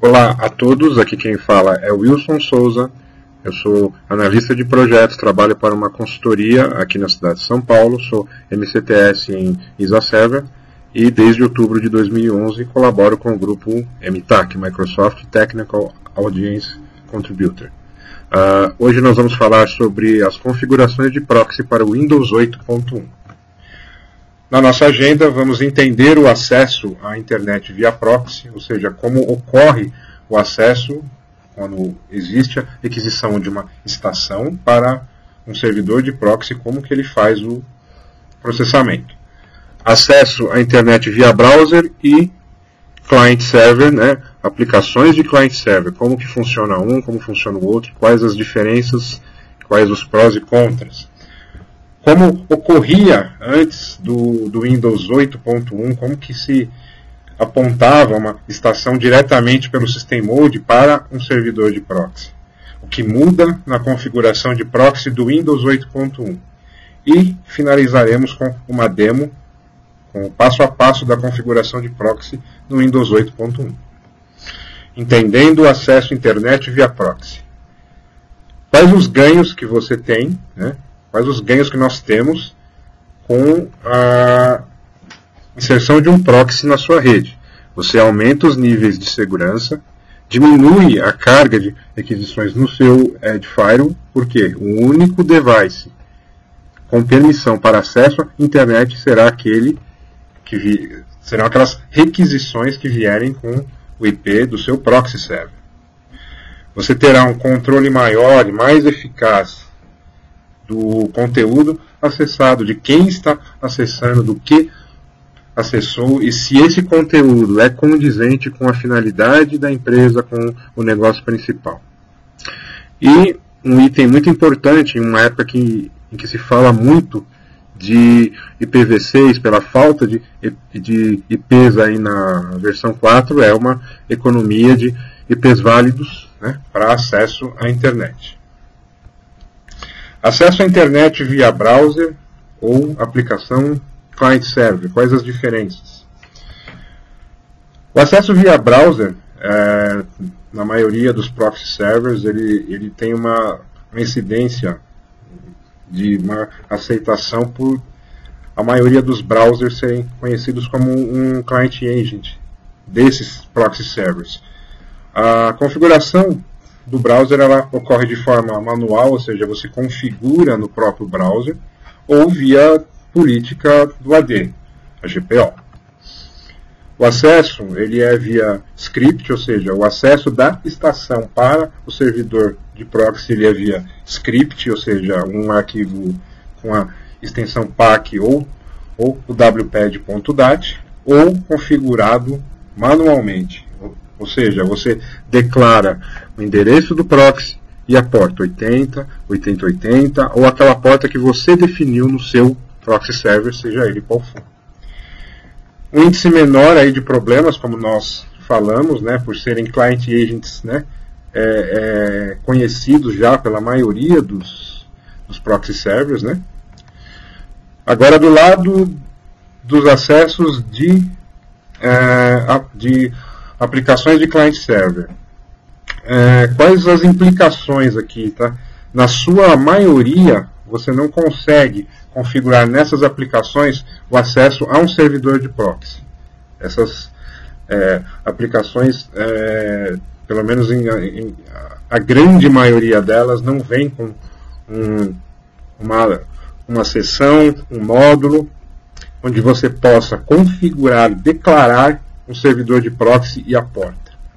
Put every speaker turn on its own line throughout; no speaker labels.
Olá a todos, aqui quem fala é Wilson Souza, eu sou analista de projetos, trabalho para uma consultoria aqui na cidade de São Paulo, sou MCTS em ISA-Server e desde outubro de 2011 colaboro com o grupo MTAC, Microsoft Technical Audience Contributor. Hoje nós vamos falar sobre as configurações de proxy para o Windows 8.1. Na nossa agenda, vamos entender o acesso à internet via proxy, ou seja, como ocorre o acesso quando existe a requisição de uma estação para um servidor de proxy, como que ele faz o processamento. Acesso à internet via browser e client-server, né? Aplicações de client-server, como que funciona um, como funciona o outro, quais as diferenças, quais os prós e contras. Como ocorria antes do Windows 8.1, como que se apontava uma estação diretamente pelo System Mode para um servidor de proxy. O que muda na configuração de proxy do Windows 8.1. E finalizaremos com uma demo, com o passo a passo da configuração de proxy no Windows 8.1. Entendendo o acesso à internet via proxy. Quais os ganhos que você tem, né? Quais os ganhos que nós temos com a inserção de um proxy na sua rede? Você aumenta os níveis de segurança, diminui a carga de requisições no seu Edge Firewall, porque o único device com permissão para acesso à internet será aquele que serão aquelas requisições que vierem com o IP do seu proxy server. Você terá um controle maior e mais eficaz do conteúdo acessado, de quem está acessando, do que acessou e se esse conteúdo é condizente com a finalidade da empresa, com o negócio principal. E um item muito importante, em uma época em que se fala muito de IPv6, pela falta de IPs aí na versão 4, é uma economia de IPs válidos, né, para acesso à internet. Acesso à internet via browser ou aplicação client-server. Quais as diferenças? O acesso via browser, na maioria dos proxy servers, ele tem uma incidência de uma aceitação por a maioria dos browsers serem conhecidos como um client agent desses proxy servers. A configuração do browser ela ocorre de forma manual, ou seja, você configura no próprio browser, ou via política do AD, a GPO. O acesso ele é via script, ou seja, o acesso da estação para o servidor de proxy ele é via script, ou seja, um arquivo com a extensão PAC ou o wpad.dat, ou configurado manualmente. Ou seja, você declara o endereço do proxy e a porta 80, 8080, ou aquela porta que você definiu no seu proxy server, seja ele qual for. Um índice menor aí de problemas, como nós falamos, né, por serem client agents, né, conhecidos já pela maioria dos proxy servers, né. Agora, do lado dos acessos de aplicações de client-server. Quais as implicações aqui? Tá? Na sua maioria, você não consegue configurar nessas aplicações o acesso a um servidor de proxy. Essas aplicações, pelo menos a grande maioria delas, não vem com uma seção, um módulo, onde você possa configurar, declarar um servidor de proxy e a porta.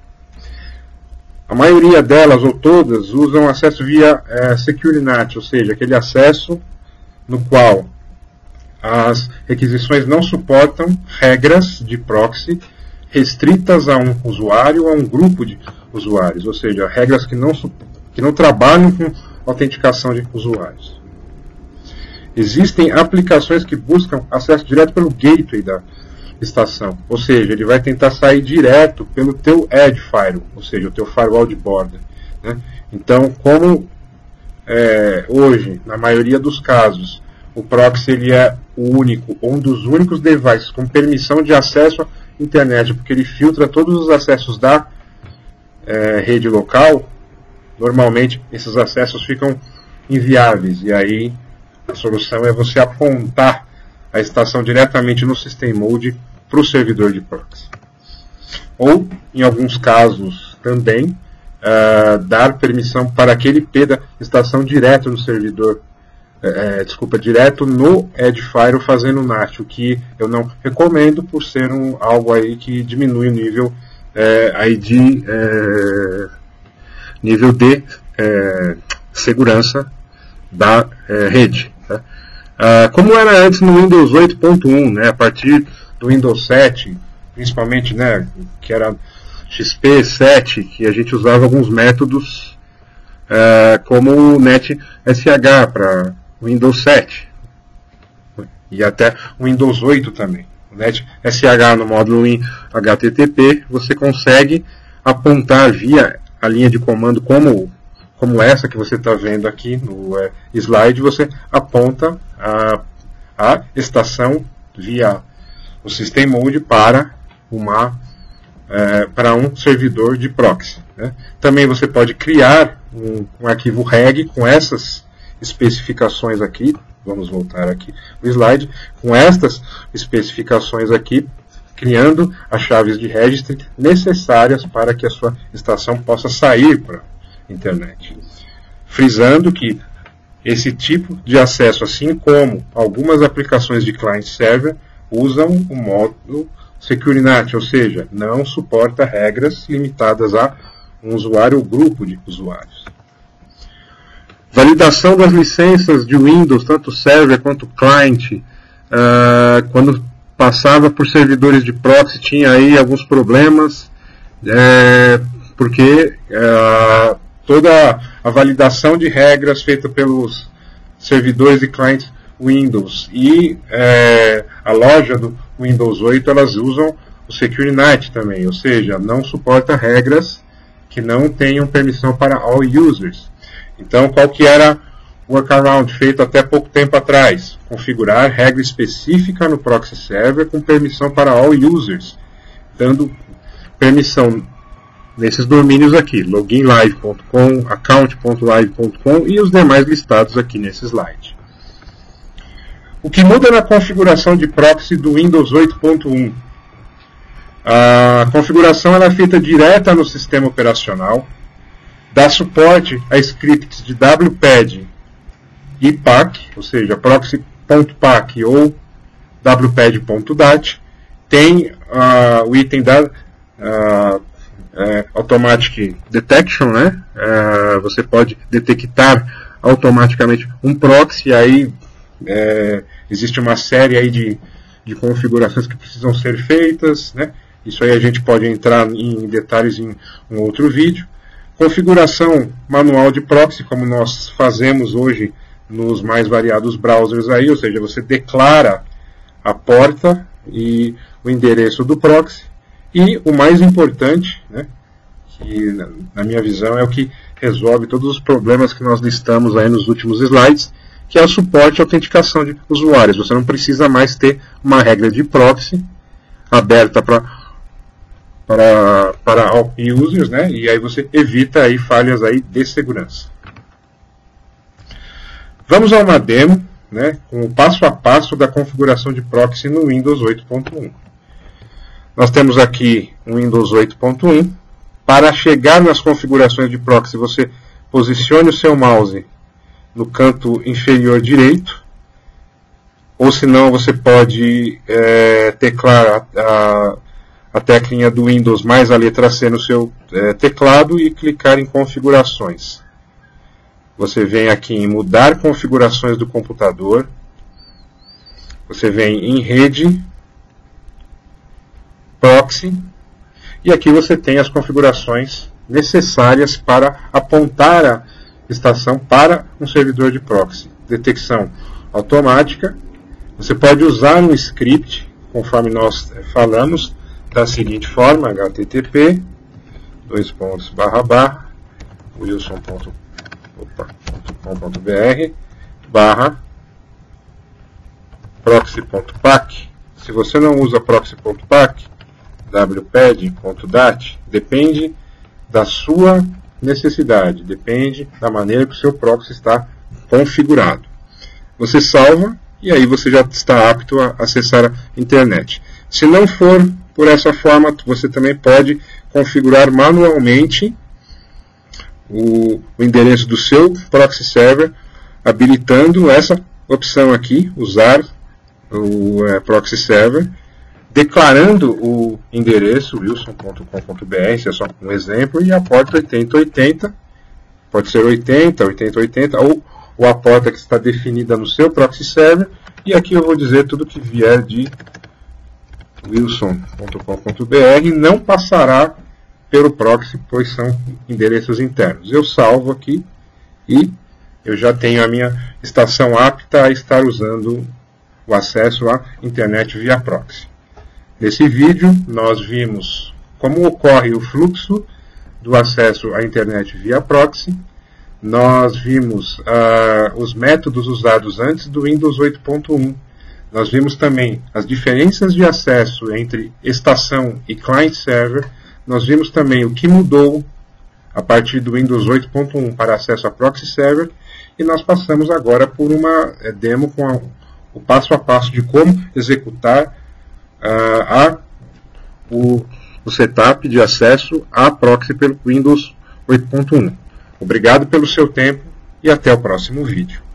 A maioria delas, ou todas, usam acesso via Secure NAT, ou seja, aquele acesso no qual as requisições não suportam regras de proxy restritas a um usuário ou a um grupo de usuários, ou seja, regras que não trabalham com autenticação de usuários. Existem aplicações que buscam acesso direto pelo gateway da estação, ou seja, ele vai tentar sair direto pelo teu Edge Firewall, ou seja, o teu firewall de borda, né? Então, como hoje, na maioria dos casos, o proxy ele é o único, um dos únicos devices com permissão de acesso à internet, porque ele filtra todos os acessos da rede local, normalmente esses acessos ficam inviáveis, e aí a solução é você apontar a estação diretamente no System Mode para o servidor de proxy. Ou, em alguns casos também, dar permissão para aquele IP da estação direto no servidor, direto no Edge Firewall fazendo NAT, o que eu não recomendo por ser algo aí que diminui o nível nível de segurança da rede. Tá? Como era antes no Windows 8.1, né, a partir do Windows 7, principalmente, né, que era XP 7, que a gente usava alguns métodos como o NetSH para Windows 7 e até o Windows 8 também. O NetSH no módulo HTTP você consegue apontar via a linha de comando como essa que você está vendo aqui no slide, você aponta a estação via o System Mode para um servidor de proxy. Né? Também você pode criar um arquivo reg com essas especificações aqui. Vamos voltar aqui o slide. Com estas especificações aqui, criando as chaves de registry necessárias para que a sua estação possa sair para a internet. Frisando que esse tipo de acesso, assim como algumas aplicações de client-server, usam o módulo SecureNAT, ou seja, não suporta regras limitadas a um usuário ou grupo de usuários. Validação das licenças de Windows, tanto server quanto client, quando passava por servidores de proxy tinha aí alguns problemas, porque toda a validação de regras feita pelos servidores de clientes Windows e a loja do Windows 8, elas usam o SecureNAT também, ou seja, não suporta regras que não tenham permissão para all users. Então, qual que era o workaround feito até pouco tempo atrás? Configurar regra específica no proxy server com permissão para all users, dando permissão nesses domínios aqui, loginlive.com, account.live.com e os demais listados aqui nesse slide. O que muda na configuração de proxy do Windows 8.1? A configuração ela é feita direta no sistema operacional, dá suporte a scripts de WPAD e PAC, ou seja, proxy.pac ou wpad.dat, tem o item da Automatic Detection, né? Você pode detectar automaticamente um proxy, aí existe uma série aí de configurações que precisam ser feitas, né? Isso aí a gente pode entrar em detalhes em um outro vídeo. Configuração manual de proxy, como nós fazemos hoje nos mais variados browsers aí, ou seja, você declara a porta e o endereço do proxy. E o mais importante, né, que na minha visão é o que resolve todos os problemas que nós listamos aí nos últimos slides, que é o suporte e autenticação de usuários. Você não precisa mais ter uma regra de proxy aberta para all users, né? E aí você evita aí falhas aí de segurança. Vamos a uma demo, né, com o passo a passo da configuração de proxy no Windows 8.1. Nós temos aqui o Windows 8.1. Para chegar nas configurações de proxy, você posicione o seu mouse no canto inferior direito, ou se não, você pode teclar a teclinha do Windows mais a letra C no seu teclado e clicar em configurações. Você vem aqui em mudar configurações do computador, você vem em rede, proxy, e aqui você tem as configurações necessárias para apontar a estação para um servidor de proxy. Detecção automática, você pode usar um script, conforme nós falamos, da seguinte forma: http wilson.com.br proxy.pac. Se você não usa proxy.pac, wpad.dat, depende da sua necessidade, depende da maneira que o seu proxy está configurado. Você salva e aí você já está apto a acessar a internet. Se não for por essa forma, você também pode configurar manualmente o endereço do seu proxy server, habilitando essa opção aqui, usar o proxy server, declarando o endereço wilson.com.br, esse é só um exemplo, e a porta 8080, pode ser 80, ou a porta que está definida no seu proxy server, e aqui eu vou dizer tudo que vier de wilson.com.br não passará pelo proxy, pois são endereços internos. Eu salvo aqui e eu já tenho a minha estação apta a estar usando o acesso à internet via proxy. Nesse vídeo nós vimos como ocorre o fluxo do acesso à internet via proxy. Nós vimos os métodos usados antes do Windows 8.1. Nós vimos também as diferenças de acesso entre estação e client server. Nós vimos também o que mudou a partir do Windows 8.1 para acesso a proxy server. E nós passamos agora por uma demo com o passo a passo de como executar o setup de acesso à proxy pelo Windows 8.1. Obrigado pelo seu tempo e até o próximo vídeo.